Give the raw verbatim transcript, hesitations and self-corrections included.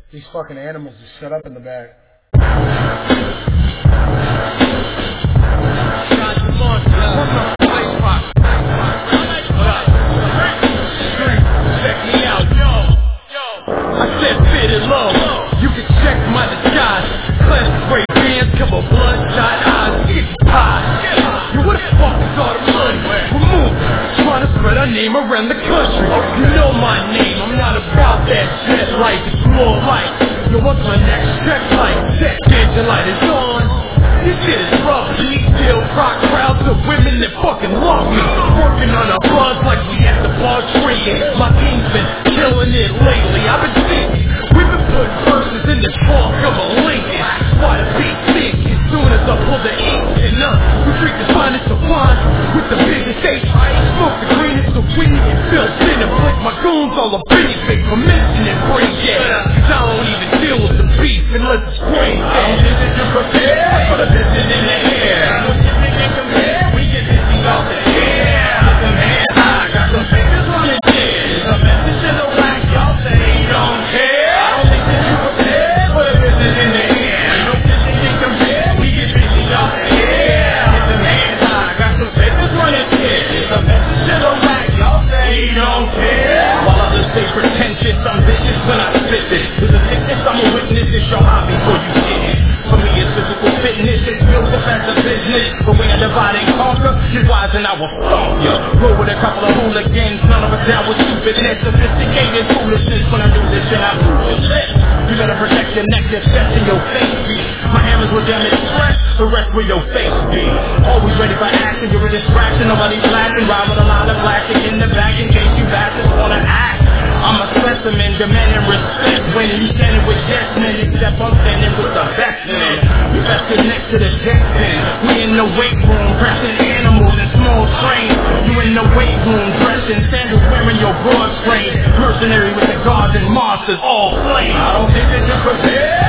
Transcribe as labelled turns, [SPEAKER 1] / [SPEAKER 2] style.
[SPEAKER 1] These fucking animals just shut up in the back.
[SPEAKER 2] Check me out, yo. I said fitted low. You can check my disguise. Classic gray bands, cover bloodshot eyes. It's pie. Yo, what the fuck is all the money? Remove. Trying to spread our name around the country. You know my name. I'm not about that jet life. It's more like, yo, what's my next check like? That engine light is on. This shit is rough, G. Still rock crowds of women that fucking love me. Working on a buzz like we at the bar drinking. My team's been killing it lately. I've been thinking, we've been putting verses in the trunk of a Lincoln. Why the beat thick as soon as I pull the ink and uh, we drink the finest of wine with the biggest H. Smoke the greenest of weed and feel sin and blink my goons all up in your face for mentioning brain yet. Cause I don't even deal with the beef unless it's brain dead. I don't think that you're prepared for the business in the air. No shit can compare, we get busy off the air. Get them hands high, got some fingers on your chest. A message in the rack, y'all say you don't care. I don't think that you're prepared for the business in the air. No shit can compare, we get busy off the air. Get them hands high, got some fingers on your chest. A message in the rack, y'all say you don't care. While others stay pretentious, I'm vicious when I spit this. With a sickness, I'm a witness, it's your hobby before you get it. For me it's physical fitness, it's built up as a business. But when I divide and conquer, you're wise and I will stomp ya. Roll with a couple of hooligans, none of us down with stupidness. Sophisticated foolishness, when I do this shit I lose your lips. You better protect your neck, your chest and your face be. My hammers will damage stress, the rest will your face be. Always ready for action, you're a distraction, nobody's laughing. Ride with a lot of plastic in the back in case you bastards wanna act. I'm a specimen, demanding respect. When you standing with yes men, except I'm standing with the best men. You vested next to the jet pen. We in the weight room, pressing animals in small trains. You in the weight room, dressing sandals, wearing your broad strain. Mercenary with the guards and monsters, all flame. I don't think that you're prepared